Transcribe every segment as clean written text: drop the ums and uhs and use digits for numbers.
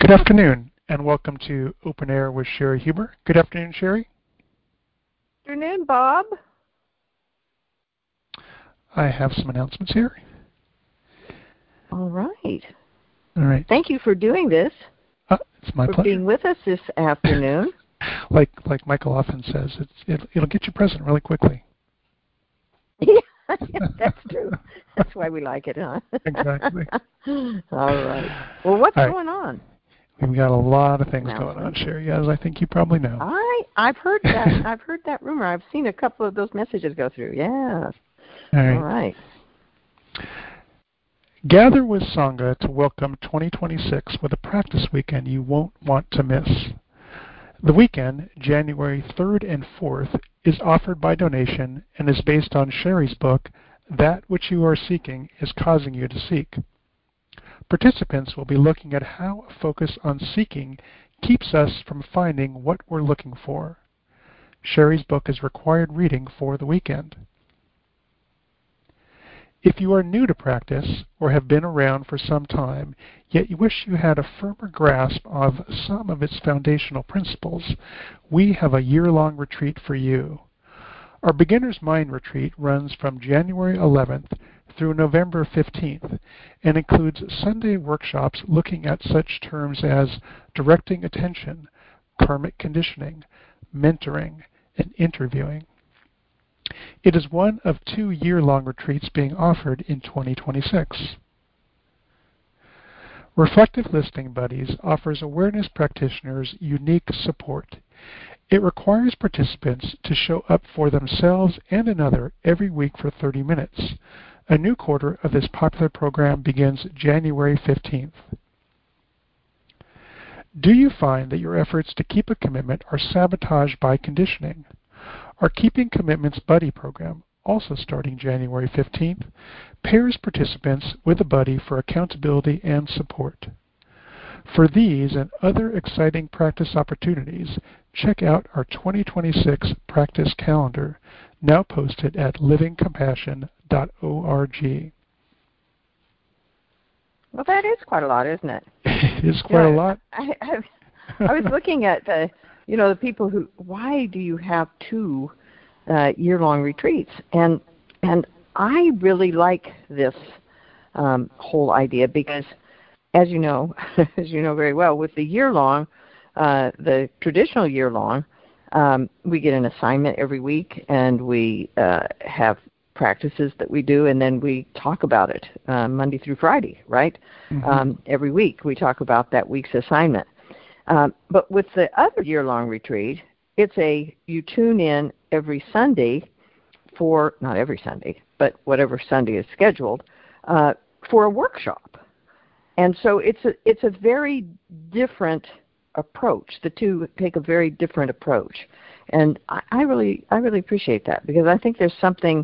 Good afternoon, and welcome to Open Air with Sherry Huber. Good afternoon, Sherry. Good afternoon, Bob. I have some announcements here. All right. All right. Thank you for doing this. It's my pleasure. For being with us this afternoon. like Michael often says, it'll get you present really quickly. Yeah, that's true. That's why we like it, huh? Exactly. All right. Well, what's going on? We've got a lot of things going on, Sherry, as I think you probably know. I've heard that. I've heard that rumor. I've seen a couple of those messages go through. Yeah. All right. Gather with Sangha to welcome 2026 with a practice weekend you won't want to miss. The weekend, January 3rd and 4th, is offered by donation and is based on Sherry's book, That Which You Are Seeking is Causing You to Seek. Participants will be looking at how a focus on seeking keeps us from finding what we're looking for. Sherry's book is required reading for the weekend. If you are new to practice or have been around for some time, yet you wish you had a firmer grasp of some of its foundational principles, we have a year-long retreat for you. Our Beginner's Mind Retreat runs from January 11th through November 15th and includes Sunday workshops looking at such terms as directing attention, karmic conditioning, mentoring, and interviewing. It is one of 2 year-long retreats being offered in 2026. Reflective Listening Buddies offers awareness practitioners unique support. It requires participants to show up for themselves and another every week for 30 minutes. A new quarter of this popular program begins January 15th. Do you find that your efforts to keep a commitment are sabotaged by conditioning? Our Keeping Commitments Buddy program, also starting January 15th, pairs participants with a buddy for accountability and support. For these and other exciting practice opportunities, check out our 2026 practice calendar, now posted at livingcompassion.org. Well, that is quite a lot, isn't it? It is quite a lot. I was looking at the people who, why do you have 2 year-long retreats? And I really like this whole idea because, as you know very well, with the year-long, the traditional year-long, we get an assignment every week, and we have practices that we do, and then we talk about it Monday through Friday, right? Mm-hmm. Every week we talk about that week's assignment. But with the other year-long retreat, you tune in every Sunday for, not every Sunday, but whatever Sunday is scheduled, for a workshop. And so it's a very different approach. The two take a very different approach. And I really appreciate that, because I think there's something,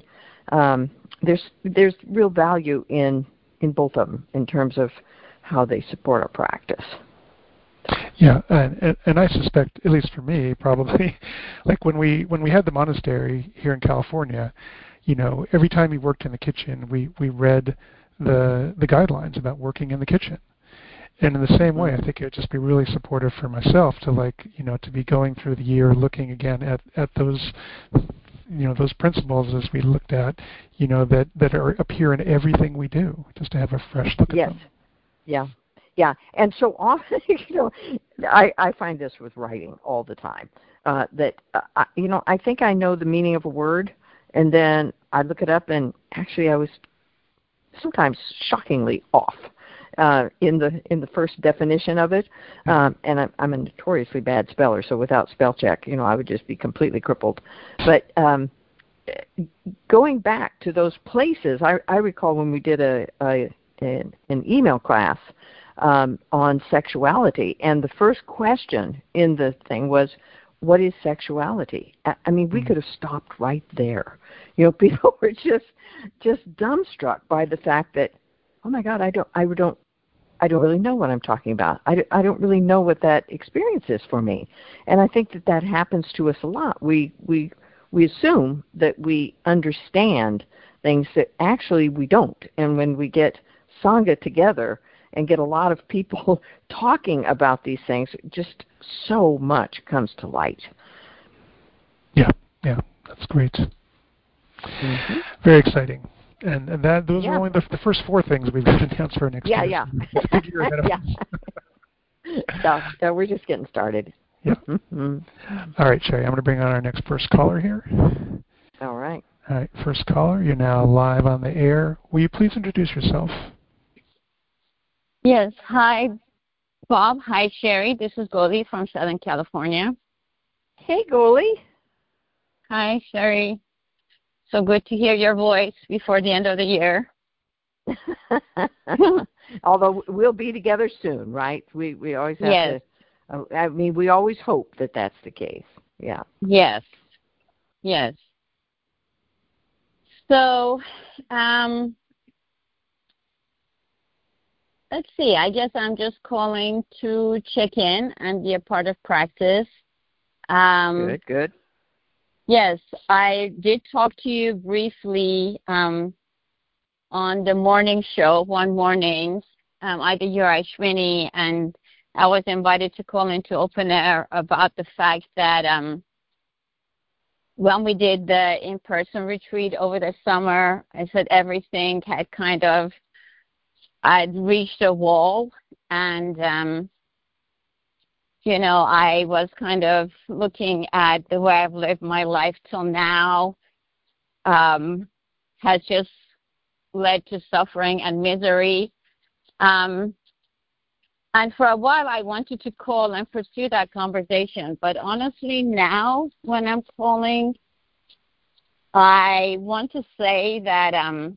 there's real value in both of them in terms of how they support our practice. Yeah, and I suspect, at least for me, probably, like when we had the monastery here in California, every time we worked in the kitchen, we read the guidelines about working in the kitchen. And in the same way, I think it would just be really supportive for myself to to be going through the year looking again at those those principles as we looked at, that are appear in everything we do, just to have a fresh look at them. Yes. Yeah, and so often, I find this with writing all the time, that, I think I know the meaning of a word, and then I look it up, and actually I was sometimes shockingly off in the first definition of it, and I'm a notoriously bad speller, so without spell check, I would just be completely crippled. But going back to those places, I recall when we did an email class on sexuality, and the first question in the thing was, what is sexuality? I mean, we could have stopped right there. People were just dumbstruck by the fact that, oh my God, I don't really know what I'm talking about. I don't really know what that experience is for me. And I think that happens to us a lot. We assume that we understand things that actually we don't. And when we get Sangha together and get a lot of people talking about these things, just so much comes to light. Yeah, that's great. Mm-hmm. Very exciting. And those are only the first 4 things we've got announced for next year. Yeah. So we're just getting started. Yep. All right, Sherry, I'm going to bring on our next first caller here. All right. All right, first caller, you're now live on the air. Will you please introduce yourself? Yes. Hi, Bob. Hi, Sherry. This is Goldie from Southern California. Hey, Goldie. Hi, Sherry. So good to hear your voice before the end of the year. Although we'll be together soon, right? We always have to. I mean, we always hope that that's the case. Yeah. Yes. So, let's see. I guess I'm just calling to check in and be a part of practice. Good. Yes, I did talk to you briefly on the morning show one morning. Either you or Ashwini, and I was invited to call into open air about the fact that when we did the in-person retreat over the summer, I said everything had I'd reached a wall, and I was kind of looking at the way I've lived my life till now has just led to suffering and misery. And for a while, I wanted to call and pursue that conversation. But honestly, now when I'm calling, I want to say that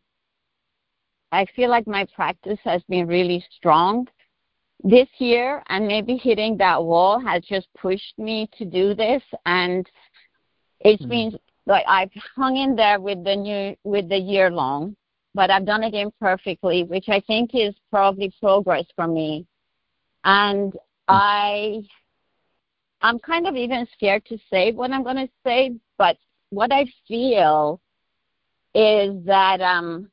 I feel like my practice has been really strong this year, and maybe hitting that wall has just pushed me to do this. And it's been like I've hung in there with the year long, but I've done it imperfectly, which I think is probably progress for me. And I'm kind of even scared to say what I'm going to say, but what I feel is that I'm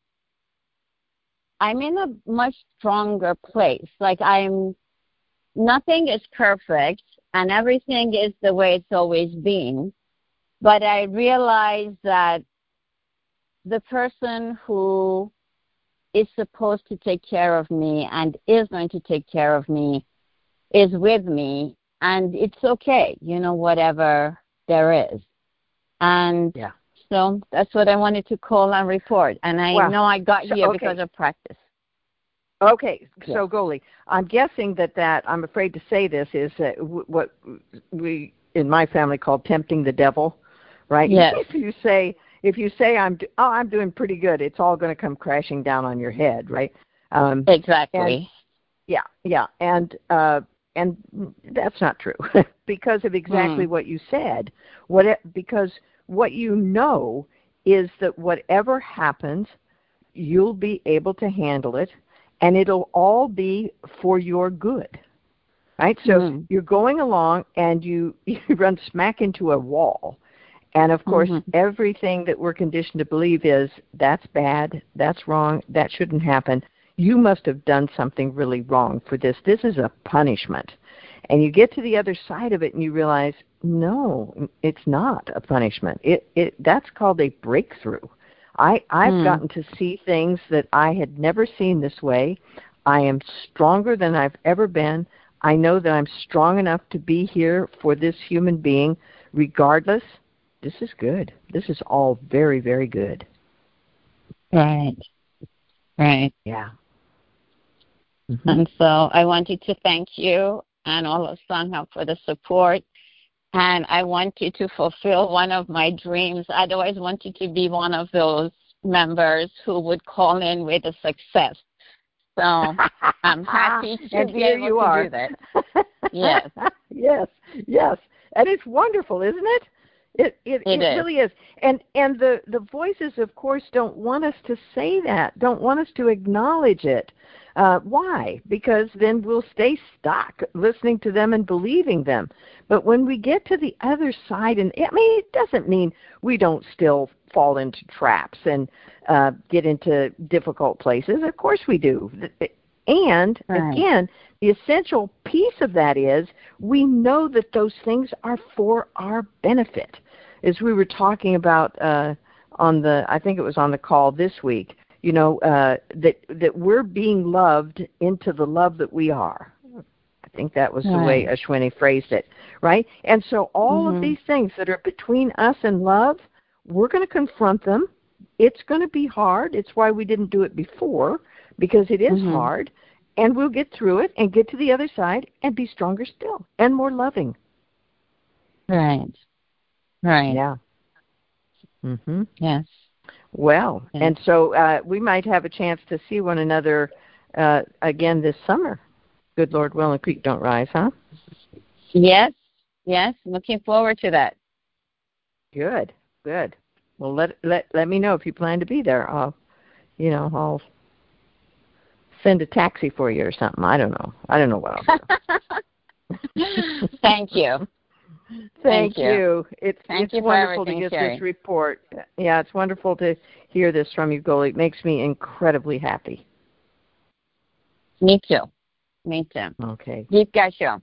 in a much stronger place. Like nothing is perfect and everything is the way it's always been. But I realize that the person who is supposed to take care of me and is going to take care of me is with me, and it's okay, whatever there is. And so that's what I wanted to call and report. And I know I got here because of practice. Okay, so Goldie, I'm guessing that I'm afraid to say this is what we in my family call tempting the devil, right? Yes. If you say I'm doing pretty good, it's all going to come crashing down on your head, right? Exactly. And that's not true because of exactly what you said. Because what you know is that whatever happens, you'll be able to handle it, and it'll all be for your good, right? So you're going along, and you run smack into a wall. And, of course, everything that we're conditioned to believe is that's bad, that's wrong, that shouldn't happen. You must have done something really wrong for this. This is a punishment. And you get to the other side of it and you realize, no, it's not a punishment. That's called a breakthrough. I've gotten to see things that I had never seen this way. I am stronger than I've ever been. I know that I'm strong enough to be here for this human being regardless. This is good. This is all very, very good. Right. Yeah. And so I wanted to thank you and all of Sangha for the support. And I wanted to fulfill one of my dreams. I'd always wanted to be one of those members who would call in with a success. So I'm happy to be able to do that. Yes. Yes. And it's wonderful, isn't it? It really is. And the voices, of course, don't want us to say that, don't want us to acknowledge it. Why? Because then we'll stay stuck listening to them and believing them. But when we get to the other side, and it doesn't mean we don't still fall into traps and get into difficult places. Of course we do. And again, the essential piece of that is we know that those things are for our benefit. As we were talking about I think it was on the call this week, that we're being loved into the love that we are. I think that was the way Ashwini phrased it, right? And so all of these things that are between us and love, we're going to confront them. It's going to be hard. It's why we didn't do it before, because it is hard. And we'll get through it and get to the other side and be stronger still and more loving. Right. Yeah. Yes. Well, and so we might have a chance to see one another again this summer. Good Lord willing, creek don't rise, huh? Yes. Looking forward to that. Good. Well, let me know if you plan to be there. I'll send a taxi for you or something. I don't know what I'll do. Thank you. Thank you. It's wonderful to get Sherry. this report. Yeah, it's wonderful to hear this from you, Goli. It makes me incredibly happy. Me too. Okay. Deep Gasho.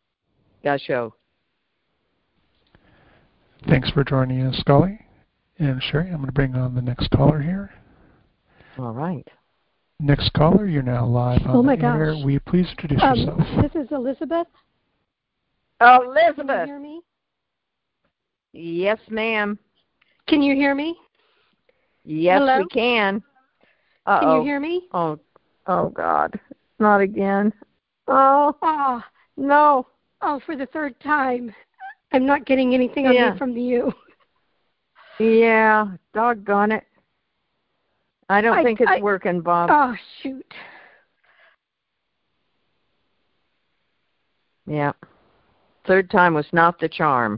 Thanks for joining us, Scully. And Sherry, I'm going to bring on the next caller here. All right. Next caller, you're now live on the air. Will you please introduce yourself? This is Elizabeth. Elizabeth. Can you hear me? Yes, ma'am. Can you hear me? Yes, Hello? we can. Can you hear me? Oh, God. Not again. Oh, no. Oh, for the third time. I'm not getting anything on me from you. Yeah, doggone it. I don't think it's working, Bob. Oh, shoot. Yeah. Third time was not the charm.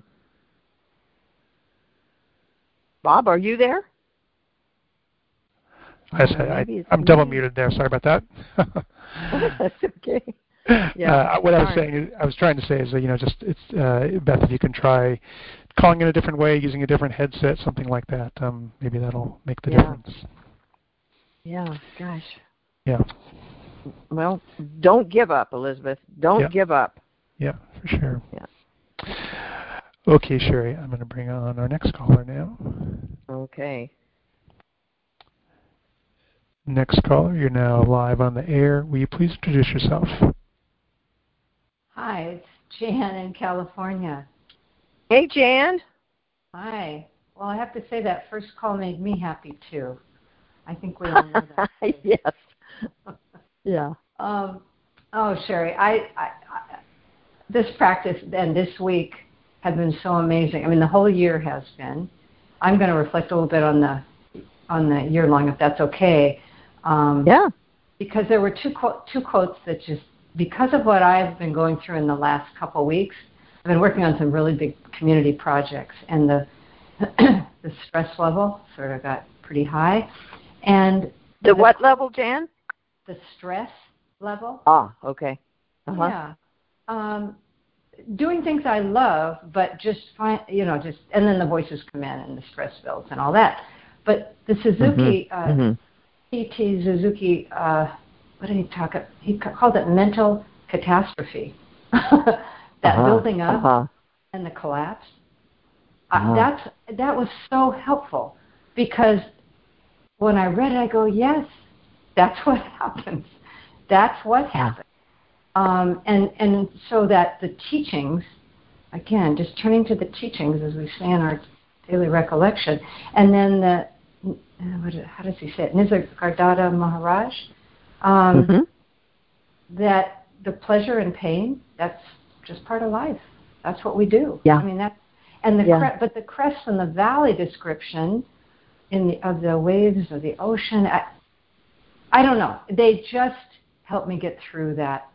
Bob, are you there? I'm double muted there. Sorry about that. That's okay. Yeah. What I was saying is, I was trying to say is that, Beth, if you can try calling in a different way, using a different headset, something like that, maybe that'll make the difference. Yeah, gosh. Yeah. Well, don't give up, Elizabeth. Don't give up. Yeah, for sure. Yeah. Okay, Sherry, I'm going to bring on our next caller now. Okay. Next caller, you're now live on the air. Will you please introduce yourself? Hi, it's Jan in California. Hey, Jan. Hi. Well, I have to say that first call made me happy, too. I think we all know that. Yes. Yeah. Sherry, I this practice and this week have been so amazing. I mean, the whole year has been. I'm going to reflect a little bit on the year long, if that's okay. Because there were two quotes that just, because of what I've been going through in the last couple of weeks, I've been working on some really big community projects, and the stress level sort of got pretty high. And the what level, Jan? The stress level. Okay. Yeah. Doing things I love, but just and then the voices come in and the stress builds and all that. But the Suzuki, P.T. Suzuki, what did he talk about? He called it mental catastrophe. That building up and the collapse. That was so helpful, because when I read it, I go, yes, that's what happens. That's what happens. And so that the teachings, again, just turning to the teachings, as we say in our daily recollection, and then how does he say it? Nisargadatta Maharaj, that the pleasure and pain, that's just part of life. That's what we do. Yeah. I mean, but the crest and the valley description of the waves of the ocean, I don't know. They just help me get through that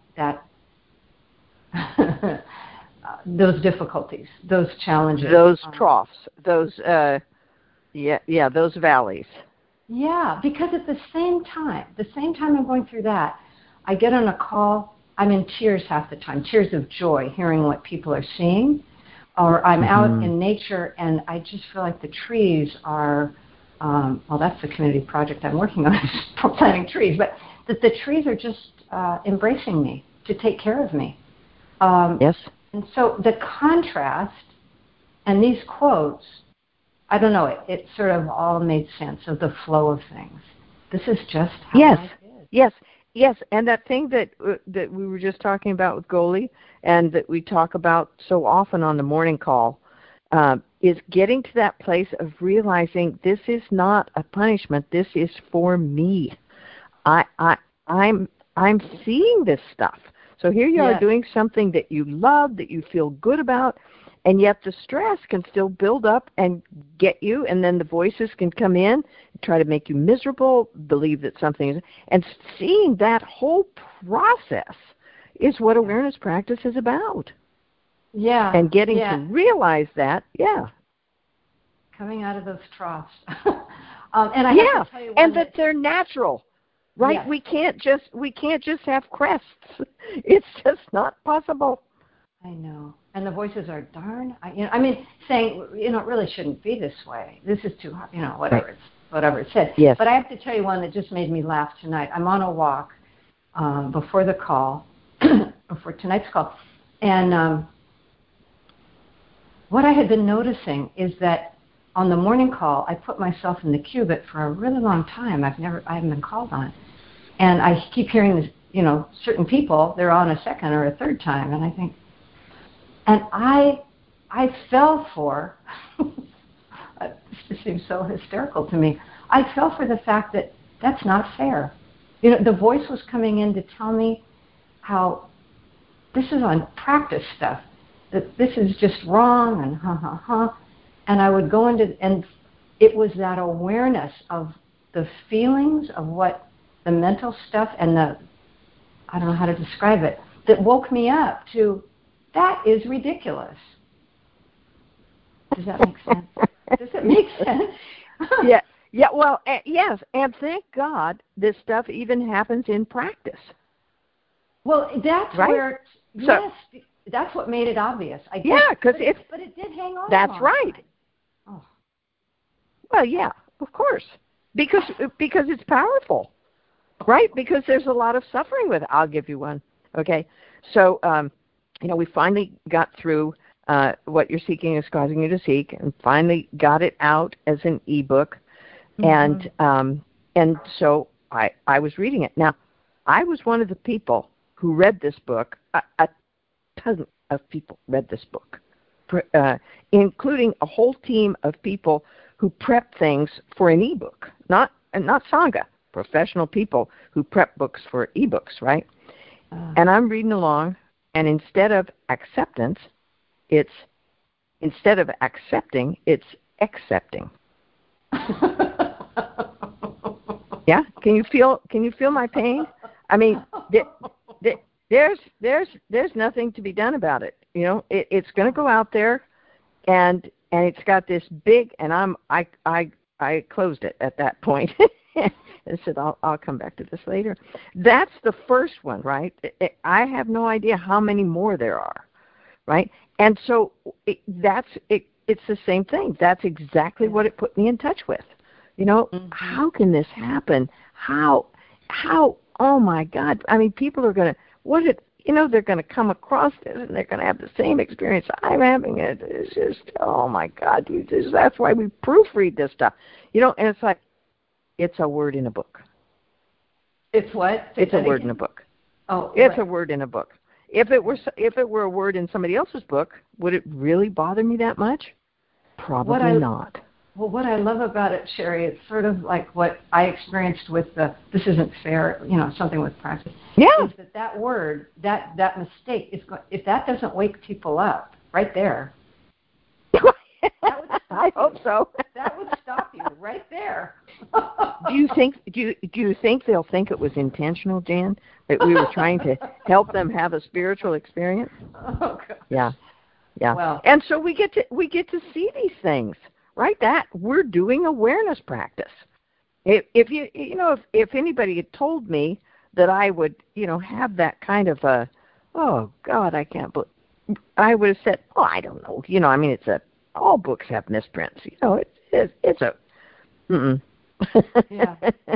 those difficulties, those challenges, those troughs, those those valleys. Yeah, because at the same time I'm going through that, I get on a call. I'm in tears half the time, tears of joy, hearing what people are seeing, or I'm out in nature and I just feel like the trees are. Well, that's the community project I'm working on, planting trees. But the trees are just embracing me, to take care of me. Yes. And so the contrast and these quotes, I don't know, it sort of all made sense of the flow of things. This is just how life is. Yes, and that thing that we were just talking about with Goli, and that we talk about so often on the morning call, is getting to that place of realizing this is not a punishment. This is for me. I'm seeing this stuff. So here you are doing something that you love, that you feel good about, and yet the stress can still build up and get you, and then the voices can come in and try to make you miserable, believe that something is, and seeing that whole process is what awareness practice is about. Yeah. And getting to realize that, coming out of those troughs. And I have to tell you and that they're natural. Right? Yes. We can't just have crests. It's just not possible. I know. And the voices are saying, it really shouldn't be this way. This is too hard, whatever it said. Yes. But I have to tell you one that just made me laugh tonight. I'm on a walk before the call, before tonight's call. And what I had been noticing is that on the morning call, I put myself in the queue, but for a really long time, I haven't been called on. And I keep hearing this, certain people, they're on a second or a third time, and I think, and I fell for, this just seems so hysterical to me, I fell for the fact that that's not fair. The voice was coming in to tell me how this is on practice stuff, that this is just wrong, and and I would go into, and it was that awareness of the feelings of what the mental stuff and I don't know how to describe it, that woke me up to, that is ridiculous. Does that make sense? Does it make sense? Well, yes, and thank God this stuff even happens in practice. Well, that's right? Where, yes, that's what made it obvious. I guess, because but it did hang on. That's right. Oh. Well, yeah, of course, because it's powerful, right? Because there's a lot of suffering with it. I'll give you one. Okay, so we finally got through what you're seeking is causing you to seek, and finally got it out as an ebook, and so I was reading it. Now, I was one of the people who read this book. A ton of people read this book, including a whole team of people who prep things for an ebook, not Sangha, professional people who prep books for ebooks, right? And I'm reading along, and instead of accepting, it's accepting. Yeah, can you feel my pain? I mean, there's nothing to be done about it. It's going to go out there, and it's got this big, and I closed it at that point. and said, I'll come back to this later. That's the first one, right? I have no idea how many more there are, right? And so it's the same thing. That's exactly what it put me in touch with. How can this happen? How, oh my God. I mean, people are going to, they're going to come across this and they're going to have the same experience I'm having. It's just, oh my God. That's why we proofread this stuff. And it's like, it's a word in a book. It's what? It's a word in a book. Oh, it's a word in a book. If it were a word in somebody else's book, would it really bother me that much? Probably not. Well, what I love about it, Sherry, it's sort of like what I experienced with this isn't fair, something with practice. Yeah. Is that word, that mistake, if that doesn't wake people up right there, that would stop I hope so. That would stop you right there. Do you think they'll think it was intentional, Jan, that we were trying to help them have a spiritual experience? Oh, God. Yeah. Well, and so we get to see these things, right? That we're doing awareness practice. If anybody had told me that I would, have that kind of oh God, I can't believe, I would have said, oh, I don't know. All books have misprints. It's a. Yeah. Well,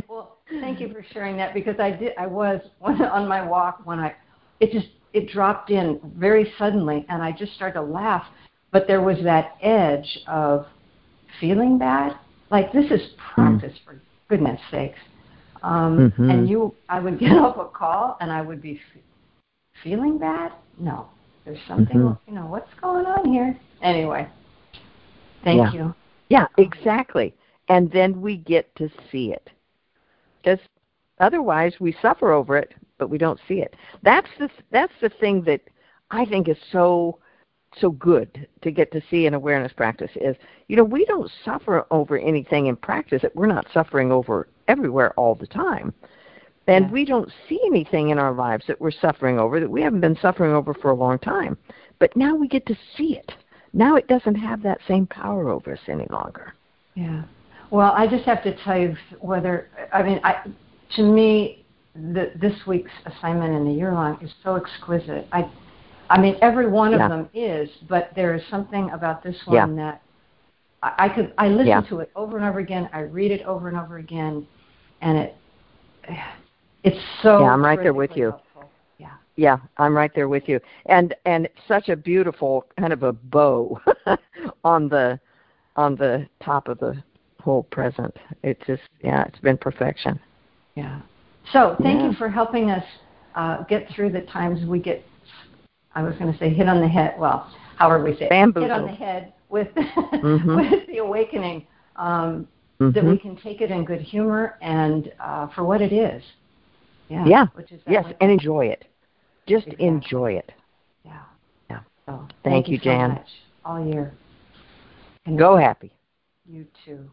Thank you for sharing that, because I was on my walk when it dropped in very suddenly, and I just started to laugh. But there was that edge of feeling bad. Like, this is practice, for goodness sakes. And I would get off a call and I would be feeling bad. No, there's something, what's going on here? Anyway, thank you. Yeah, exactly. And then we get to see it. Because otherwise we suffer over it, but we don't see it. That's the thing that I think is so good to get to see in awareness practice is, we don't suffer over anything in practice that we're not suffering over everywhere all the time. And we don't see anything in our lives that we're suffering over that we haven't been suffering over for a long time. But now we get to see it. Now it doesn't have that same power over us any longer. Yeah. Well, I just have to tell you to me, this week's assignment in the year-long is so exquisite. I mean, every one of them is, but there is something about this one that I listen to it over and over again. I read it over and over again, and it's so. Yeah, I'm right there with you. Helpful. Yeah. Yeah, I'm right there with you, and it's such a beautiful kind of a bow on the top of the whole present. It's just it's been perfection. Yeah. So thank you for helping us get through the times we get. I was going to say hit on the head. Well, however we say it, hit on the head with with the awakening. That we can take it in good humor and for what it is. Yeah. Yeah. And enjoy it. Just enjoy it. Yeah. Yeah. So thank you, Jan. So much all year. And go happy. You too.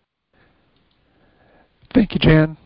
Thank you, Jan.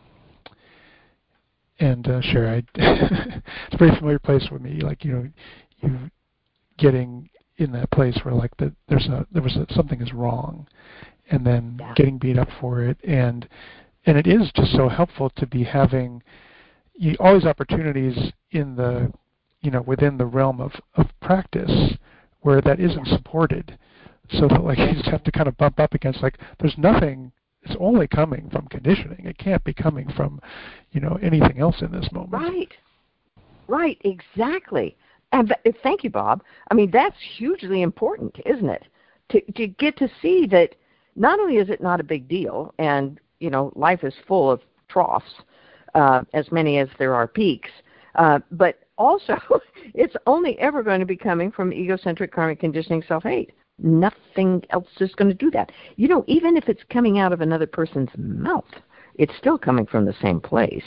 And sure, it's a very familiar place with me. Like you getting in that place where like something is wrong, and then getting beat up for it, and it is just so helpful to be having all these opportunities in the within the realm of practice where that isn't supported, so that like you just have to kind of bump up against like there's nothing. It's only coming from conditioning. It can't be coming from, anything else in this moment. Right, exactly. And thank you, Bob. I mean, that's hugely important, isn't it? To get to see that not only is it not a big deal, and, life is full of troughs, as many as there are peaks, but also it's only ever going to be coming from egocentric karmic conditioning self-hate. Nothing else is going to do that. Even if it's coming out of another person's mouth, it's still coming from the same place.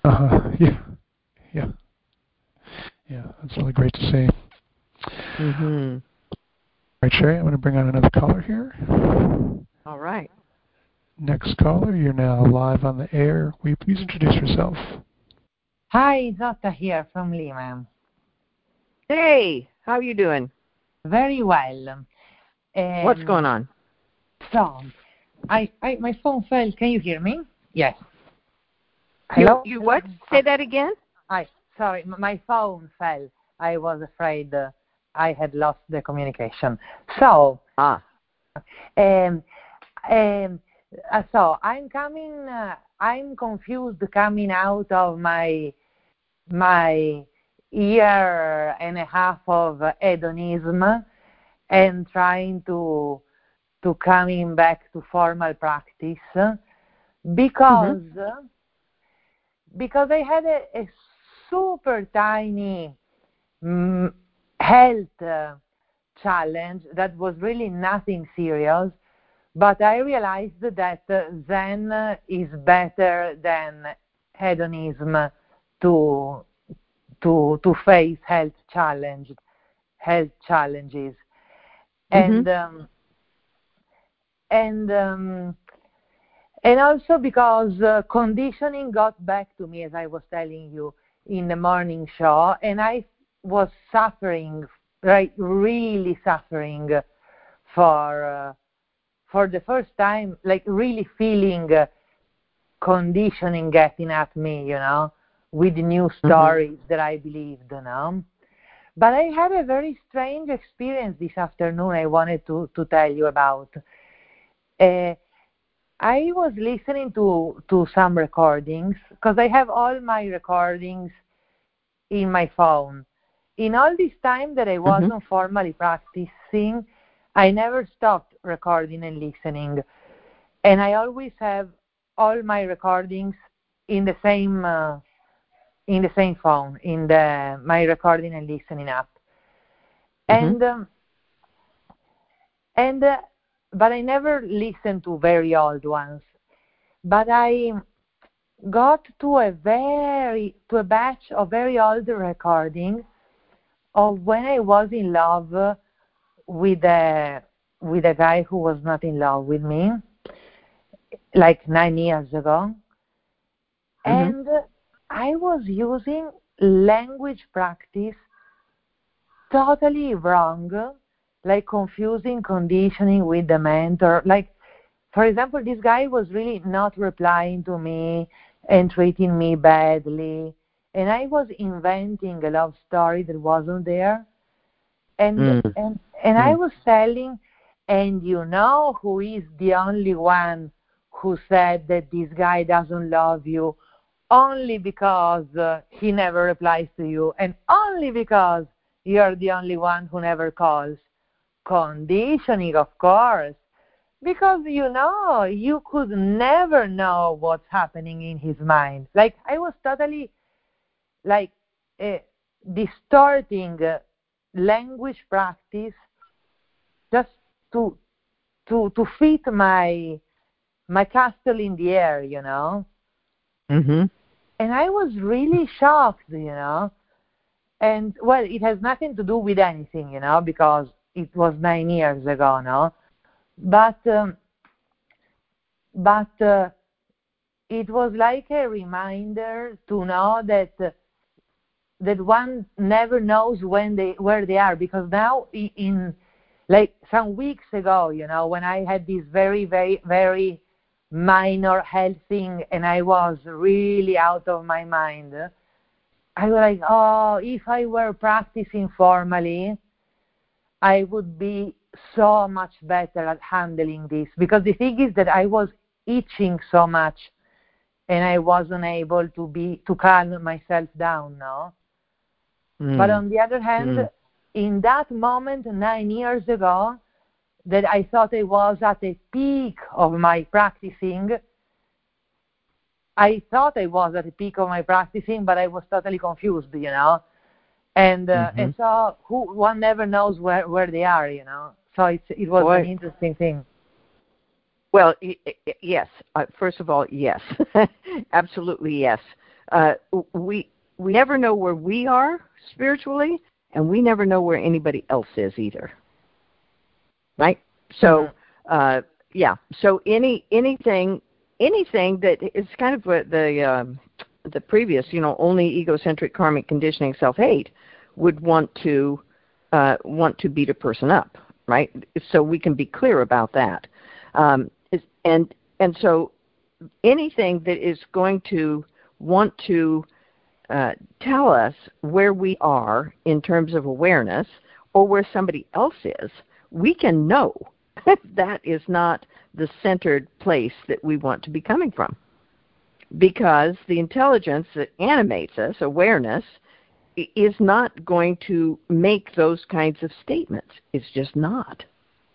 Yeah. That's really great to see. Mm-hmm. All right, Sherry, I'm going to bring on another caller here. All right. Next caller, you're now live on the air. Will you please introduce yourself? Hi, Zata here from Lima. Hey, how are you doing? Very well. What's going on? So, my phone fell. Can you hear me? Yes. Hello? You what? Say that again? Sorry, my phone fell. I was afraid I had lost the communication. So, so I'm coming. I'm confused coming out of my year and a half of hedonism and trying to coming back to formal practice because I had a super tiny health challenge that was really nothing serious, but I realized that Zen is better than hedonism to face health challenges. And also because conditioning got back to me, as I was telling you in the morning show, and I was suffering, really suffering for the first time, like really feeling conditioning getting at me, with new stories that I believed, But I had a very strange experience this afternoon I wanted to tell you about. I was listening to some recordings because I have all my recordings in my phone. In all this time that I wasn't formally practicing, I never stopped recording and listening. And I always have all my recordings in the same phone, in my recording and listening app. But I never listened to very old ones. But I got to a batch of very old recordings of when I was in love with a guy who was not in love with me, like 9 years ago. And I was using language practice totally wrong, like confusing conditioning with the mentor. Like, for example, this guy was really not replying to me and treating me badly. And I was inventing a love story that wasn't there. And I was telling, and you know who is the only one who said that this guy doesn't love you only because he never replies to you and only because you're the only one who never calls. Conditioning, of course, because you could never know what's happening in his mind. Like, I was totally distorting language practice just to fit my castle in the air, And I was really shocked, And, well, it has nothing to do with anything, because it was 9 years ago, no? But it was like a reminder to know that one never knows where they are, because now in like some weeks ago, when I had this very, very, very minor health thing and I was really out of my mind, I was like, oh, if I were practicing formally, I would be so much better at handling this. Because the thing is that I was itching so much and I wasn't able to calm myself down, no? But on the other hand, in that moment 9 years ago, that I thought I was at the peak of my practicing, but I was totally confused, And so one never knows where they are, So it was an interesting thing. Well, yes. First of all, yes, absolutely yes. We never know where we are spiritually, and we never know where anybody else is either. Right? So, So anything that is kind of the previous, only egocentric karmic conditioning self-hate would want to beat a person up, right? So we can be clear about that. And so anything that is going to want to tell us where we are in terms of awareness or where somebody else is, we can know that is not the centered place that we want to be coming from. Because the intelligence that animates us, awareness, is not going to make those kinds of statements. It's just not.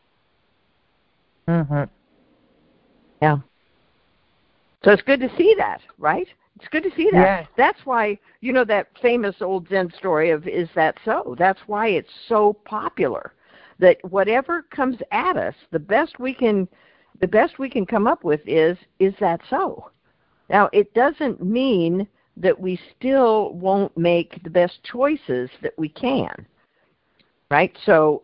Yeah. So it's good to see that, right? It's good to see that. Yes. That's why, that famous old Zen story of Is That So? That's why it's so popular. That whatever comes at us, the best we can come up with is that so? Now, it doesn't mean that we still won't make the best choices that we can, right? So,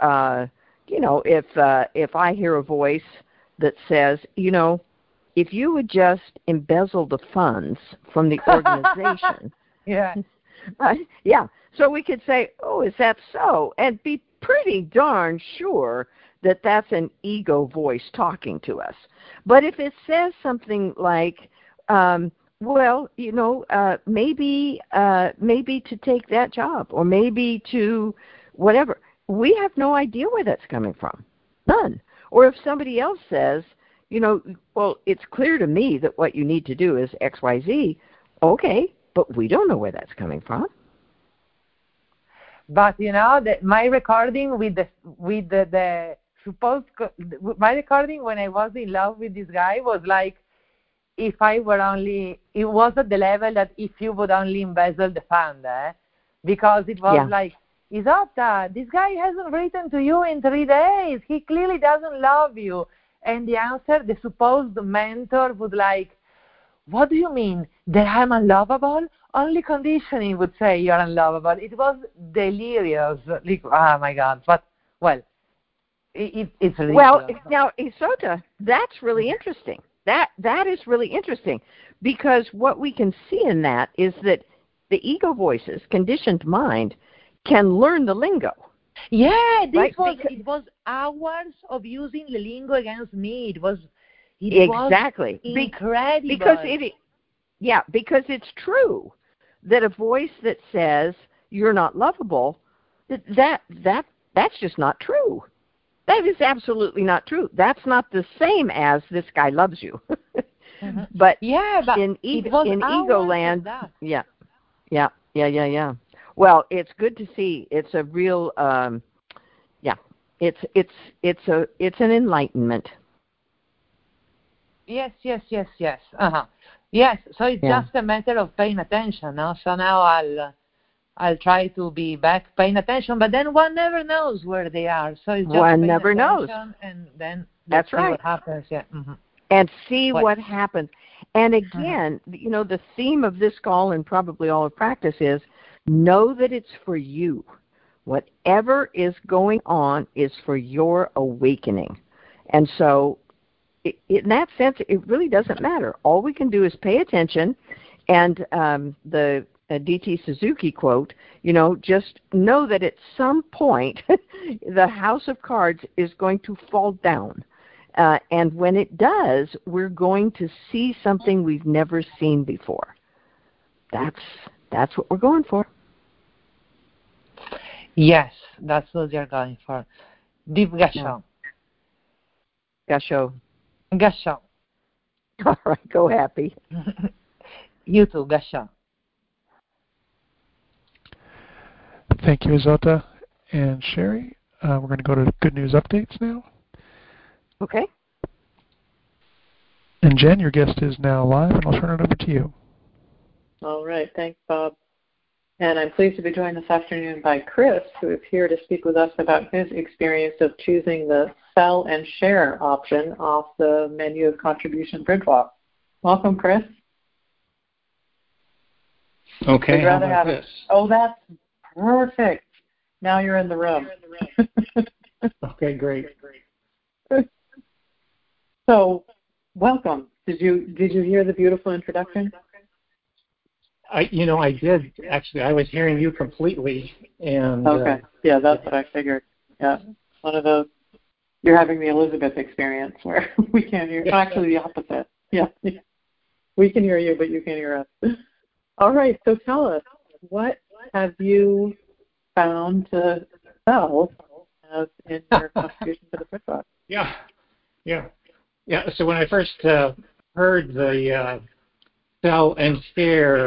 if I hear a voice that says, if you would just embezzle the funds from the organization, so we could say, oh, is that so? And be pretty darn sure that that's an ego voice talking to us. But if it says something like, maybe to take that job or maybe to whatever, we have no idea where that's coming from. None. Or if somebody else says, well, it's clear to me that what you need to do is X, Y, Z. Okay, but we don't know where that's coming from. But my recording with the my recording when I was in love with this guy was like, it was at the level that if you would only embezzle the fund, because it was like, Isotta, this guy hasn't written to you in 3 days. He clearly doesn't love you. And the answer, the supposed mentor would like, what do you mean, that I'm unlovable? Only conditioning would say you're unlovable. It was delirious. Like, oh, my God. But, well, it's ridiculous. Well, now, Isotta, that's really interesting. That is really interesting, because what we can see in that is that the ego voices, conditioned mind, can learn the lingo. Yeah, it was hours of using the lingo against me. It was exactly incredible. Because it's true that a voice that says you're not lovable, that's just not true. That is absolutely not true. That's not the same as this guy loves you. But in ego land, yeah. Well, it's good to see. It's a real, it's an enlightenment. Yes. Yes, so it's just a matter of paying attention. No? So now I'll try to be back paying attention, but then one never knows where they are. So it's just one never knows, and then that's see right. what happens. Yeah. And see what happens. And again, the theme of this call and probably all of practice is know that it's for you. Whatever is going on is for your awakening. And so in that sense, it really doesn't matter. All we can do is pay attention. And the D.T. Suzuki quote, just know that at some point the house of cards is going to fall down. And when it does, we're going to see something we've never seen before. That's what we're going for. Yes, that's what you're going for. Deep Gasho. Gasho. All right, go happy. You too, Gasho. Thank you, Isotta and Sherry. We're going to go to Good News Updates now. Okay. And Jen, your guest is now live, and I'll turn it over to you. All right. Thanks, Bob. And I'm pleased to be joined this afternoon by Chris, who is here to speak with us about his experience of choosing the sell and share option off the menu of Contribution Bridgewalk. Welcome, Chris. Okay, how about this? Oh, that's perfect. Now you're in the room. Okay, great. So, welcome. Did you hear the beautiful introduction? I did actually. I was hearing you completely, and okay, yeah, that's what I figured. Yeah, one of those. You're having the Elizabeth experience where we can't hear. Actually, the opposite. Yeah, we can hear you, but you can't hear us. All right, so tell us, what have you found to sell as in your contribution to the Bridgewalk? Yeah. So when I first heard the sell and share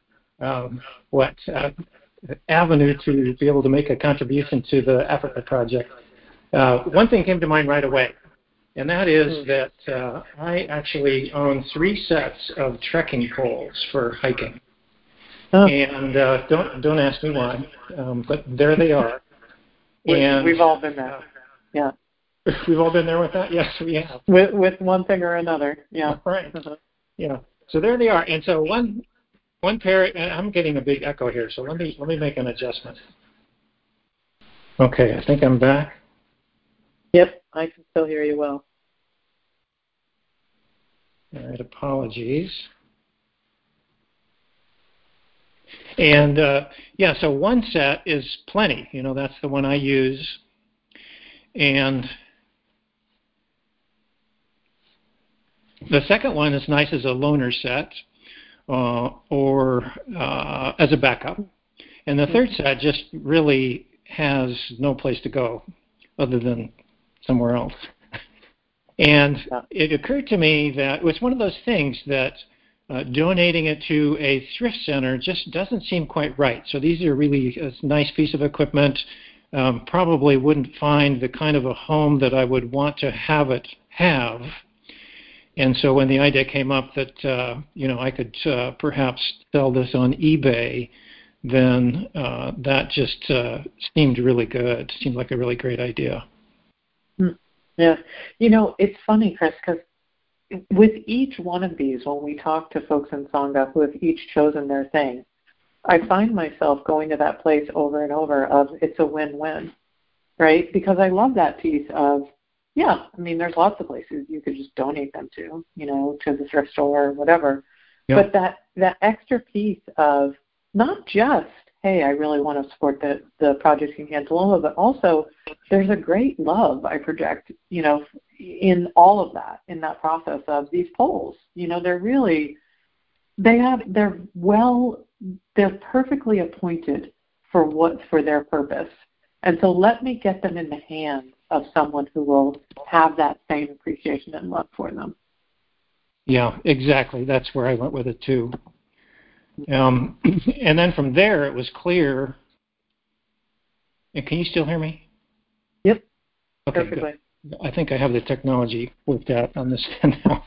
avenue to be able to make a contribution to the Africa Project, one thing came to mind right away, and that is that I actually own 3 sets of trekking poles for hiking. Oh. And don't ask me why, but there they are. We've all been there. Yeah. We've all been there with that? Yes, we have. With one thing or another, yeah. Right. Yeah. So there they are. And so one pair, and I'm getting a big echo here, so let me make an adjustment. Okay, I think I'm back. Yep, I can still hear you well. All right, apologies. And so one set is plenty. That's the one I use. And the second one is nice as a loaner set or as a backup. And the third set just really has no place to go other than somewhere else. And it occurred to me that it was one of those things that donating it to a thrift center just doesn't seem quite right. So these are really a nice piece of equipment. Probably wouldn't find the kind of a home that I would want to have it have. And so when the idea came up that I could perhaps sell this on eBay, then that just seemed really good. Seemed like a really great idea. Yeah. It's funny, Chris, because with each one of these, when we talk to folks in Sangha who have each chosen their thing, I find myself going to that place over and over of it's a win-win, right? Because I love that piece of, there's lots of places you could just donate them to the thrift store or whatever. Yep. But that extra piece of not just, hey, I really want to support the project in Cantaloma, but also there's a great love I project, in all of that, in that process of these polls. They're perfectly appointed for their purpose. And so let me get them in the hands of someone who will have that same appreciation and love for them. Yeah, exactly. That's where I went with it too. And then from there, it was clear. And can you still hear me? Yep. Okay, perfectly. Good. I think I have the technology worked out on this now.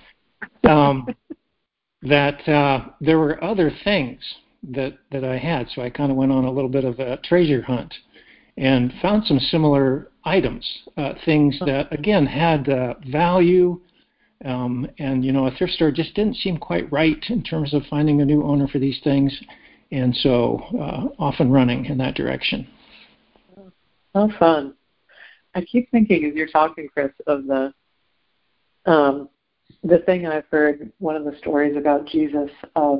That there were other things that I had, so I kind of went on a little bit of a treasure hunt and found some similar items, things that, again, had value. And, a thrift store just didn't seem quite right in terms of finding a new owner for these things. And so off and running in that direction. Oh, fun. I keep thinking as you're talking, Chris, of the thing I've heard, one of the stories about Jesus of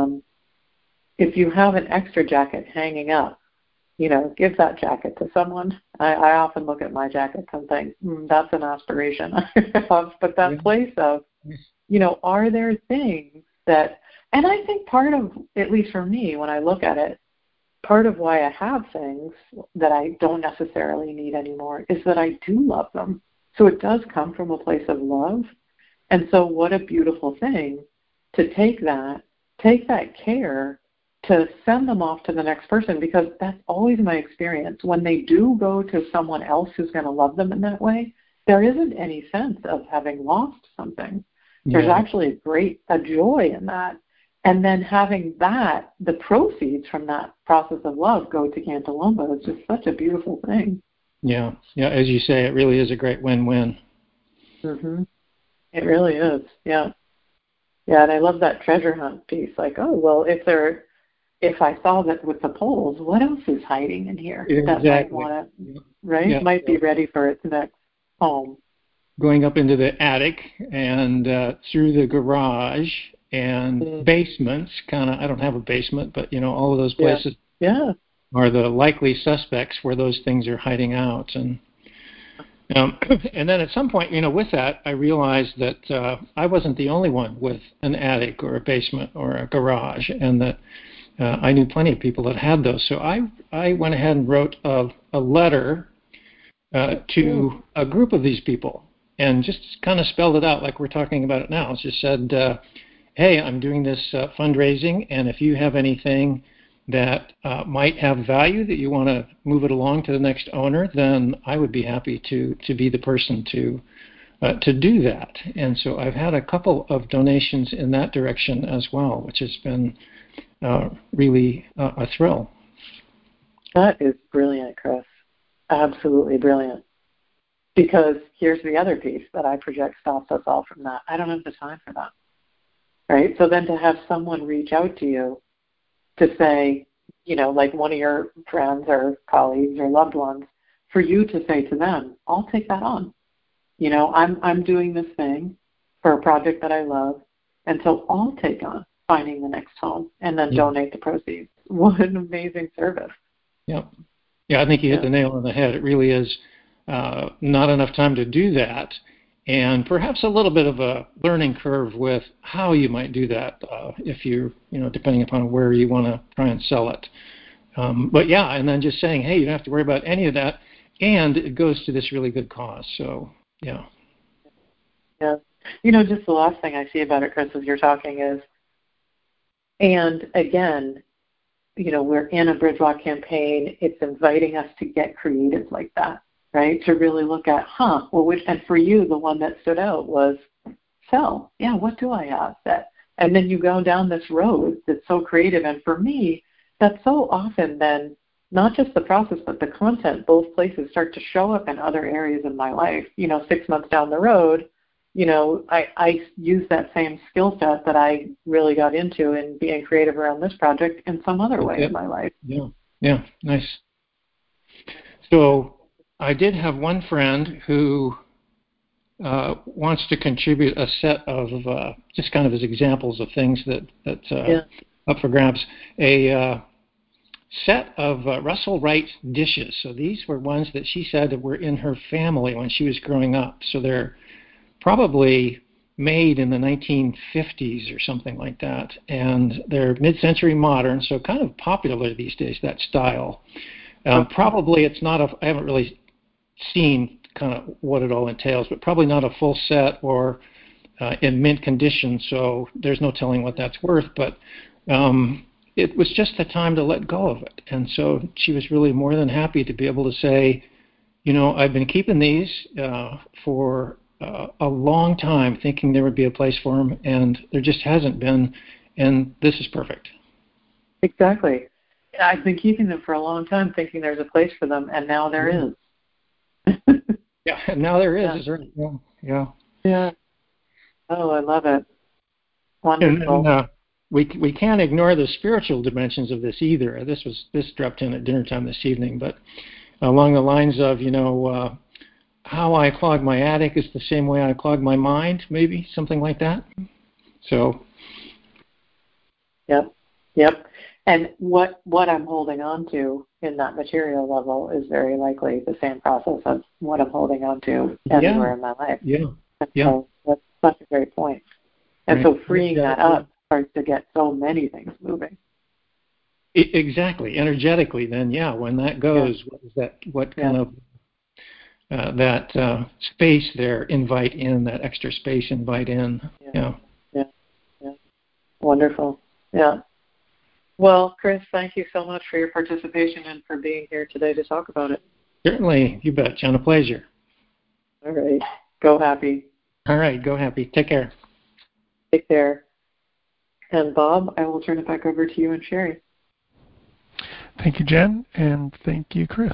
if you have an extra jacket hanging up, give that jacket to someone. I often look at my jackets and think, that's an aspiration I have. But that place of, are there things that, and I think part of, at least for me, when I look at it, part of why I have things that I don't necessarily need anymore is that I do love them. So it does come from a place of love. And so what a beautiful thing to take that care to send them off to the next person, because that's always my experience. When they do go to someone else who's going to love them in that way, there isn't any sense of having lost something. Yeah. There's actually a joy in that. And then having the proceeds from that process of love go to Cantaloma is just such a beautiful thing. Yeah. Yeah, as you say, it really is a great win-win. Mm-hmm. It really is, yeah. Yeah, and I love that treasure hunt piece. Like, oh, well, if I saw that with the polls, what else is hiding in here that might want to, right? Yeah. Might be ready for its next home. Going up into the attic and through the garage and basements, I don't have a basement, but, all of those places are the likely suspects where those things are hiding out. And and then at some point, with that, I realized that I wasn't the only one with an attic or a basement or a garage, and that I knew plenty of people that had those. So I went ahead and wrote a letter to a group of these people and just kind of spelled it out like we're talking about it now. It just said, hey, I'm doing this fundraising, and if you have anything that might have value that you want to move it along to the next owner, then I would be happy to be the person to do that. And so I've had a couple of donations in that direction as well, which has been really a thrill. That is brilliant, Chris. Absolutely brilliant. Because here's the other piece that I project stops us all from that. I don't have the time for that. Right? So then to have someone reach out to you to say, like one of your friends or colleagues or loved ones, for you to say to them, I'll take that on. I'm doing this thing for a project that I love, and so I'll take on finding the next home and then donate the proceeds. What an amazing service. Yeah. Yeah, I think you hit the nail on the head. It really is not enough time to do that, and perhaps a little bit of a learning curve with how you might do that if you're, depending upon where you want to try and sell it. But yeah, and then just saying, hey, you don't have to worry about any of that, and it goes to this really good cause. So, yeah. Yeah. Just the last thing I see about it, Chris, as you're talking is, and again, we're in a Bridgewalk campaign. It's inviting us to get creative like that, right? To really look at, and for you, the one that stood out was sell. Yeah, what do I have that? And then you go down this road that's so creative. And for me, that's so often then not just the process, but the content. Both places start to show up in other areas of my life. 6 months down the road, I use that same skill set that I really got into in being creative around this project in some other way in my life. Yeah, nice. So I did have one friend who wants to contribute a set of, just kind of as examples of things that up for grabs, a set of Russell Wright dishes. So these were ones that she said that were in her family when she was growing up. So they're probably made in the 1950s or something like that. And they're mid-century modern, so kind of popular these days, that style. Probably it's not I haven't really seen kind of what it all entails, but probably not a full set or in mint condition, so there's no telling what that's worth. But it was just the time to let go of it. And so she was really more than happy to be able to say, I've been keeping these for a long time, thinking there would be a place for them, and there just hasn't been, and this is perfect. Exactly. I've been keeping them for a long time, thinking there's a place for them, and now there is. Yeah, and now there is. Yeah. Yeah. Oh, I love it. Wonderful. And we can't ignore the spiritual dimensions of this either. This dropped in at dinner time this evening, but along the lines of, how I clog my attic is the same way I clog my mind, maybe something like that. So. Yep. And what I'm holding on to in that material level is very likely the same process of what I'm holding on to everywhere in my life. Yeah. So that's such a great point. And so freeing that up starts to get so many things moving. Exactly. Energetically, then, when that goes, what is that? What kind of that space there invite in, that extra space invite in? Yeah. Wonderful. Yeah. Well, Chris, thank you so much for your participation and for being here today to talk about it. Certainly. You bet, John. A pleasure. All right. Go happy. All right. Go happy. Take care. Take care. And Bob, I will turn it back over to you and Sherry. Thank you, Jen, and thank you, Chris.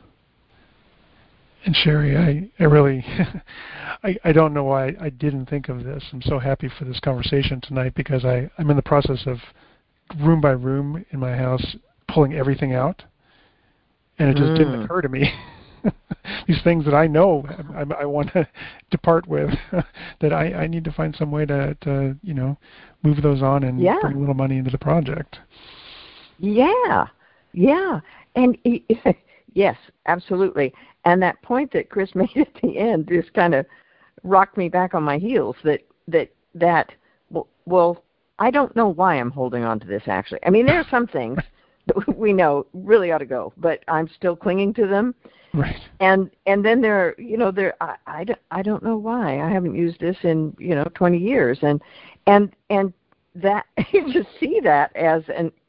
And Sherry, I really, I don't know why I didn't think of this. I'm so happy for this conversation tonight because I'm in the process of room by room in my house pulling everything out, and it just didn't occur to me. These things that I know I want to depart with, that I need to find some way to move those on and bring a little money into the project. Yeah, and yes, absolutely. And that point that Chris made at the end just kind of rocked me back on my heels. That well, I don't know why I'm holding on to this. Actually, I mean, there are some things that we know really ought to go, but I'm still clinging to them. Right. And then there are, I don't know why I haven't used this in 20 years, and that to see that as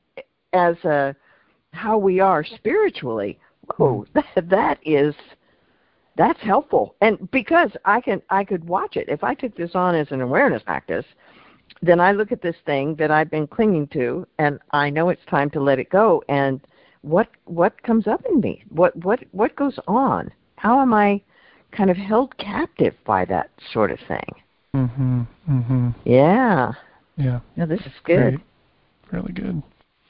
how we are spiritually. Oh, that's helpful. And because I could watch it. If I took this on as an awareness practice, then I look at this thing that I've been clinging to, and I know it's time to let it go. And what comes up in me? What goes on? How am I kind of held captive by that sort of thing? Yeah. Yeah. Yeah, this is good. Great. Really good.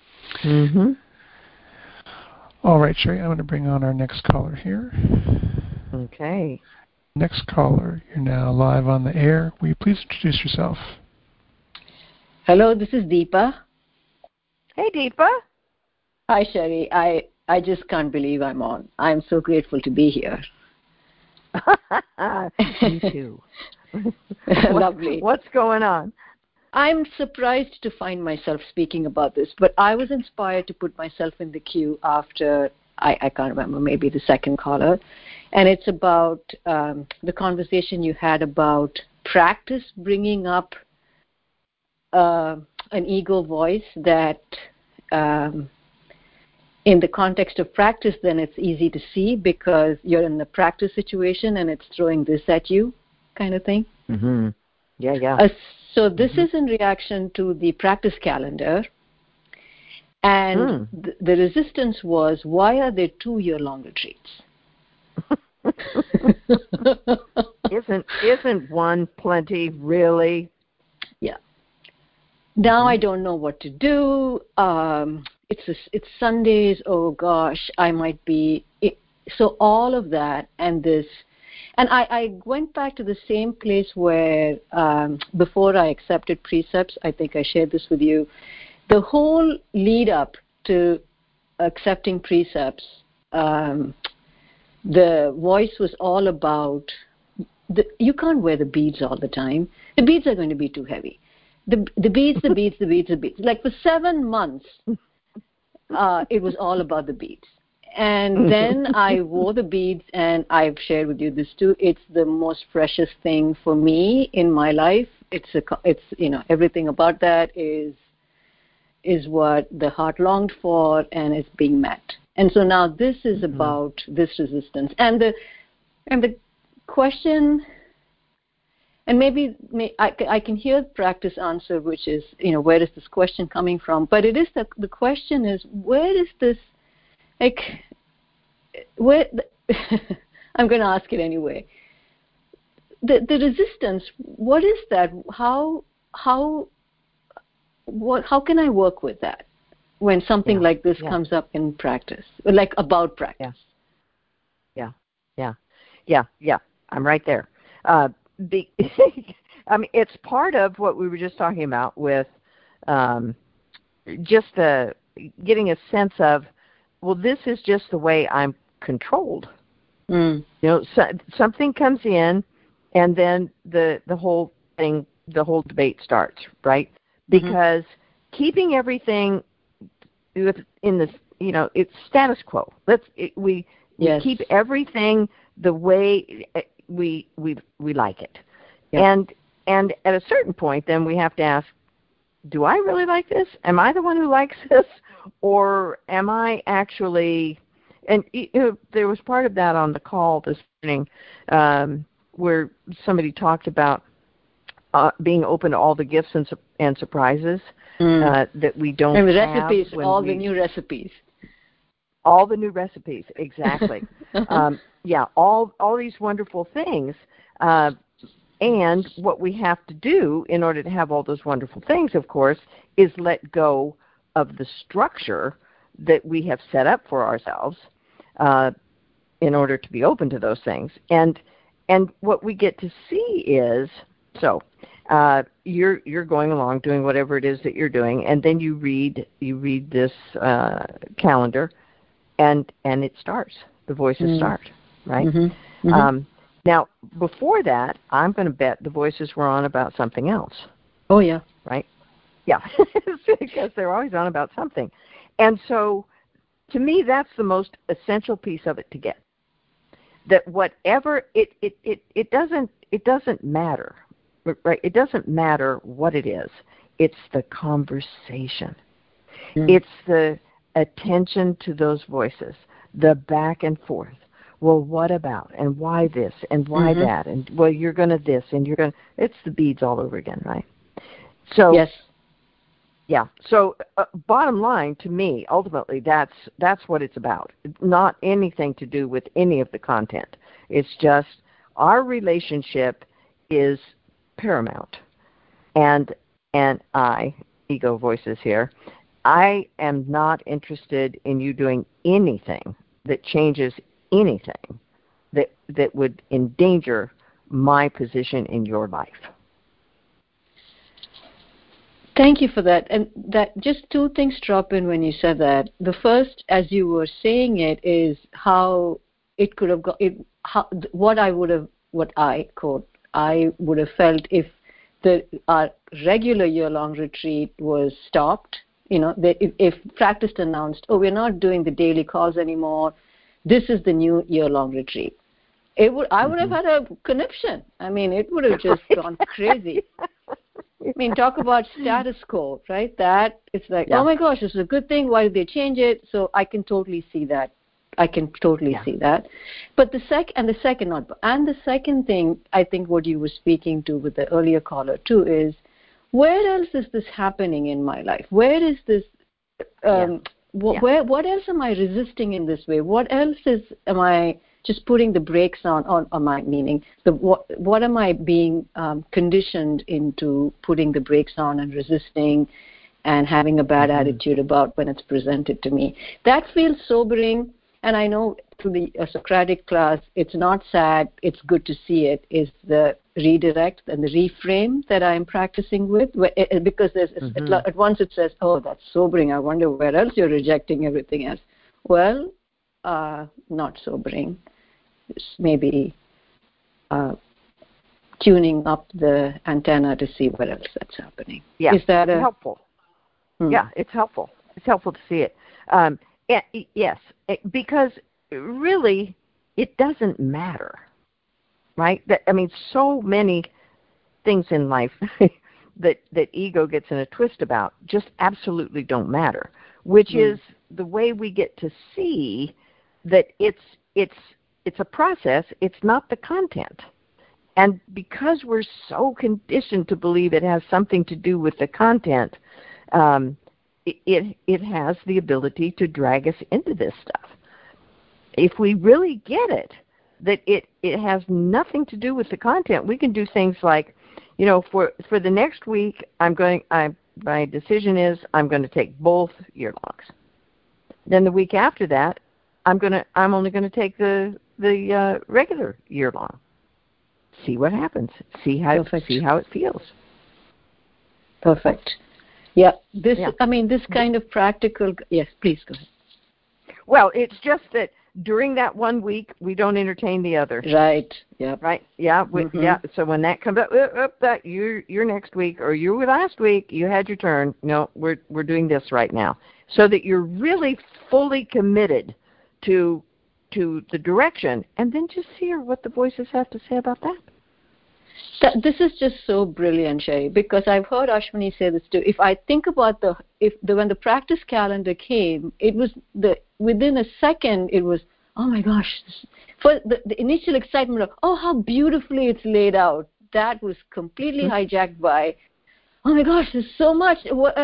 All right, Sherry, I'm going to bring on our next caller here. Okay. Next caller, you're now live on the air. Will you please introduce yourself? Hello, this is Deepa. Hey, Deepa. Hi, Sherry. I just can't believe I'm on. I'm so grateful to be here. Me too. Lovely. What's going on? I'm surprised to find myself speaking about this, but I was inspired to put myself in the queue after, I can't remember, maybe the second caller. And it's about the conversation you had about practice bringing up an ego voice that in the context of practice, then it's easy to see because you're in the practice situation and it's throwing this at you kind of thing. Mm-hmm. Yeah. So this is in reaction to the practice calendar. And the resistance was, why are there 2-year-long retreats? Isn't one plenty, really? Yeah. Now I don't know what to do. It's Sundays. Oh gosh, I might be. So all of that and this, and I went back to the same place where before I accepted precepts. I think I shared this with you. The whole lead up to accepting precepts, the voice was all about you can't wear the beads all the time. The beads are going to be too heavy. The beads. Like for 7 months, it was all about the beads. And then I wore the beads, and I've shared with you this too. It's the most precious thing for me in my life. It's everything about that is what the heart longed for, and it's being met. And so now this is about this resistance, and the question. And maybe I can hear the practice answer, which is, where is this question coming from? But it is the question is, where is this, I'm going to ask it anyway. The resistance, what is that? How can I work with that when something like this comes up in practice, like about practice? Yeah. I'm right there. It's part of what we were just talking about with just getting a sense of, well, this is just the way I'm controlled. Something comes in, and then the whole thing, the whole debate starts, right? Because keeping everything in this, it's status quo. We keep everything the way we like it. And at a certain point, then we have to ask, do I really like this? Am I the one who likes this? Or am I actually, and there was part of that on the call this morning where somebody talked about being open to all the gifts and surprises that we don't and the have. Recipes, all the new recipes. All the new recipes, exactly. All these wonderful things. And what we have to do in order to have all those wonderful things, of course, is let go of the structure that we have set up for ourselves in order to be open to those things. And what we get to see is, you're going along doing whatever it is that you're doing, and then you read this calendar, and it starts. The voices start, right? Now, before that, I'm going to bet the voices were on about something else. Oh, yeah. Right? Yeah, because they're always on about something. And so, to me, that's the most essential piece of it to get. That whatever, it doesn't matter, right? It doesn't matter what it is. It's the conversation. It's the attention to those voices, the back and forth. Well, what about, and why this, and why that, and well, you're going to this, and you're going to, it's the beads all over again, right? So, yes. Yeah, so bottom line to me, ultimately, that's what it's about. Not anything to do with any of the content. It's just our relationship is paramount. And I, ego voices here, I am not interested in you doing anything that changes anything that would endanger my position in your life. Thank you for that. And that just two things drop in when you said that. The first, as you were saying it, is how it could have what I would have felt if our regular year-long retreat was stopped. If practice announced, we're not doing the daily calls anymore. This is the new year-long retreat. I would have had a conniption. I mean, it would have just gone crazy. I mean, talk about status quo, right? That it's like, oh my gosh, this is a good thing. Why did they change it? So I can totally see that. See that. But the second thing, I think what you were speaking to with the earlier caller too is, where else is this happening in my life? Where is this? What else am I resisting in this way? What else am I just putting the brakes on my meaning? What am I being conditioned into putting the brakes on and resisting and having a bad attitude about when it's presented to me? That feels sobering. And I know through the Socratic class, it's not sad, it's good to see it, is the redirect and the reframe that I'm practicing with. Because at once it says, oh, that's sobering, I wonder where else you're rejecting everything else. Well, not sobering. It's maybe tuning up the antenna to see what else that's happening. Yeah, is that helpful? Yeah, it's helpful. It's helpful to see it. Yes, because really it doesn't matter, right? So many things in life that ego gets in a twist about just absolutely don't matter, which is the way we get to see that it's a process, it's not the content. And because we're so conditioned to believe it has something to do with the content, it has the ability to drag us into this stuff. If we really get it, that it has nothing to do with the content, we can do things like, for the next week, my decision is I'm going to take both year longs. Then the week after that, I'm only going to take the regular year long. See what happens. See how it feels. Perfect. Yeah. This kind of practical. Yes, please go ahead. Well, it's just that during that 1 week, we don't entertain the other. Right. Yeah. Right. Yeah. Yeah. So when that comes up, that you're next week, or you were last week, you had your turn. No, we're doing this right now, so that you're really fully committed to the direction, and then just hear what the voices have to say about that. This is just so brilliant, Sherry, because I've heard Ashwini say this too. If I think about when the practice calendar came, it was within a second, it was, oh my gosh, for the initial excitement of, oh, how beautifully it's laid out. That was completely hijacked by, oh my gosh, there's so much,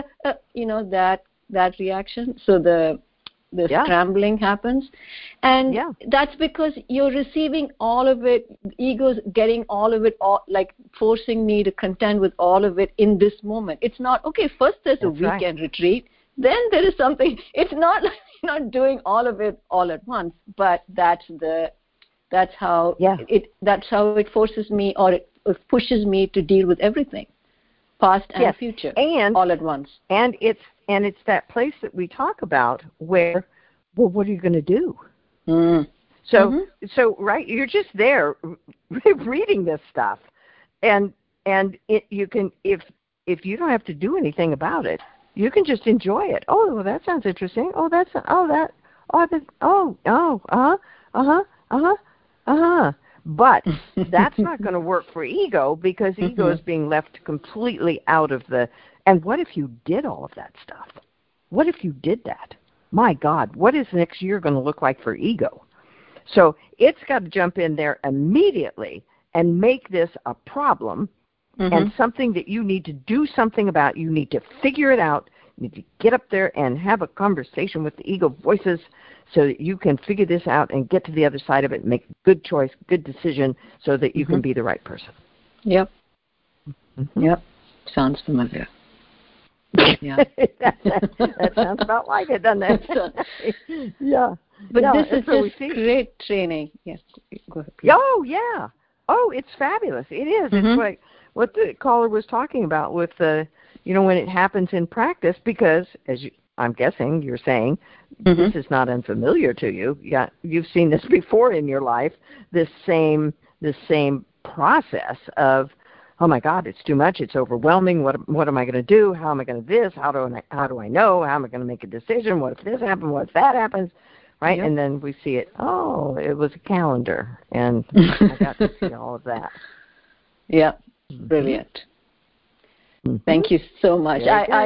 that reaction. So the scrambling happens, and that's because you're receiving all of it. Ego's getting all of it, like forcing me to contend with all of it in this moment. It's not okay. First there's a weekend retreat, then there is something. It's not like you're not doing all of it all at once, but that's how it forces me, or it pushes me to deal with everything, past and future, and all at once. And it's that place that we talk about where, well, what are you going to do? So right, you're just there reading this stuff, and you can, if you don't have to do anything about it, you can just enjoy it. Oh, well, that sounds interesting. But that's not going to work for ego, because ego is being left completely out of the. And what if you did all of that stuff? What if you did that? My God, what is next year going to look like for ego? So it's got to jump in there immediately and make this a problem and something that you need to do something about. You need to figure it out. You need to get up there and have a conversation with the ego voices so that you can figure this out and get to the other side of it and make a good choice, good decision, so that you can be the right person. Yep. Yep. Sounds familiar. Yeah. that sounds about like it, doesn't it? Yeah. But this is just great training. Yes. Go ahead. Please. Oh, yeah. Oh, it's fabulous. It is. It's like what the caller was talking about with the, when it happens in practice, because I'm guessing you're saying this is not unfamiliar to you. Yeah, you've seen this before in your life. This same process of, oh my God, it's too much. It's overwhelming. What am I going to do? How am I going to this? How do I know? How am I going to make a decision? What if this happens? What if that happens? right? Yep. And then we see it. Oh, it was a calendar, and I got to see all of that. Yeah, brilliant. Mm-hmm. Thank you so much.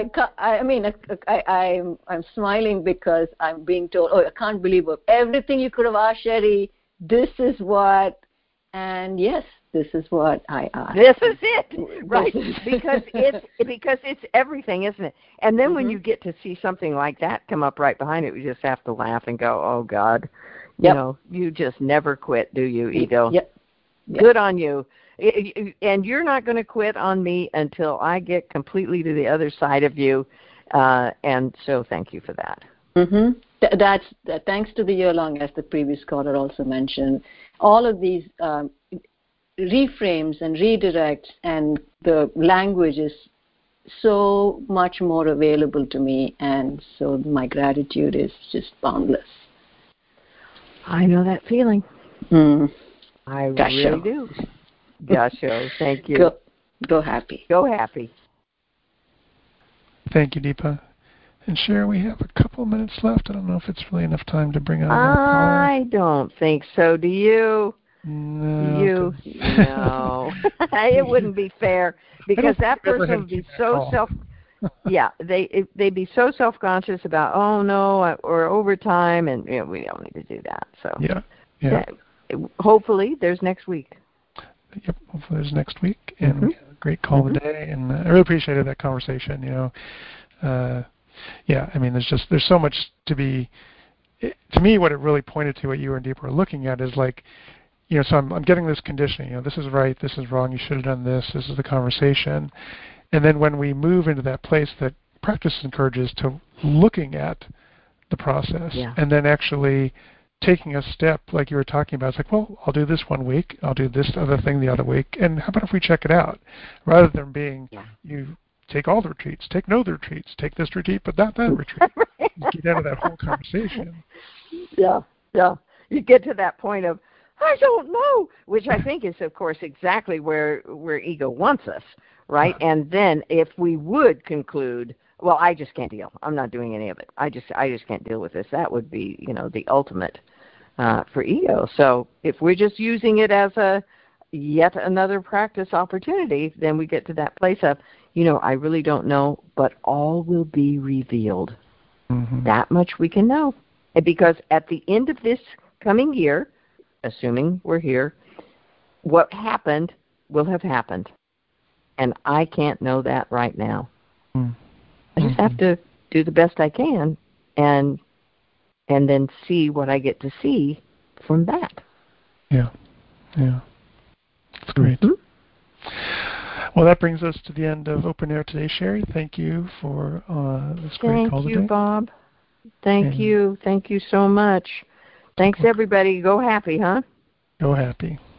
I'm smiling because I'm being told, oh, I can't believe it. Everything you could have asked Sherry, this is what, and yes, this is what I asked. This is it, right? because it's everything, isn't it? And then when you get to see something like that come up right behind it, we just have to laugh and go, oh, God. You know, you just never quit, do you, Ego? Yep. Good on you. And you're not going to quit on me until I get completely to the other side of you. And so thank you for that. Mm-hmm. That's thanks to the year-long, as the previous caller also mentioned. All of these reframes and redirects, and the language is so much more available to me, and so my gratitude is just boundless. I know that feeling. I really do. Gasho, thank you. Go happy. Go happy. Thank you, Deepa. And Sherry, we have a couple minutes left. I don't know if it's really enough time to bring out another caller. I don't think so. Do you? No. No. It wouldn't be fair, because that person would be so they'd be so self-conscious about, oh no, or overtime, and we don't need to do that. So yeah. Hopefully there's next week. Yep, hopefully there's next week, and we had a great call today, and I really appreciated that conversation. There's so much to be. To me, what it really pointed to, what you and Deepa were looking at, is like, so I'm getting this conditioning. This is right, this is wrong. You should have done this. This is the conversation, and then when we move into that place that practice encourages to looking at the process, and then actually taking a step like you were talking about. It's like, well, I'll do this one week, I'll do this other thing the other week, and how about if we check it out? Rather than being, you take all the retreats, take no the retreats, take this retreat, but not that retreat. Get out of that whole conversation. Yeah. You get to that point of, I don't know, which I think is, of course, exactly where ego wants us, right? And then if we would conclude, well, I just can't deal. I'm not doing any of it. I just can't deal with this. That would be, the ultimate for ego. So if we're just using it as a yet another practice opportunity, then we get to that place of, I really don't know, but all will be revealed. Mm-hmm. That much we can know. And because at the end of this coming year, assuming we're here, what happened will have happened. And I can't know that right now. Mm-hmm. I just have to do the best I can and then see what I get to see from that. Yeah. That's great. Mm-hmm. Well, that brings us to the end of Open Air today, Sherry. Thank you for this great call today. Thank you, Bob. Thank you. Thank you so much. Thanks, everybody. Go happy, huh? Go happy.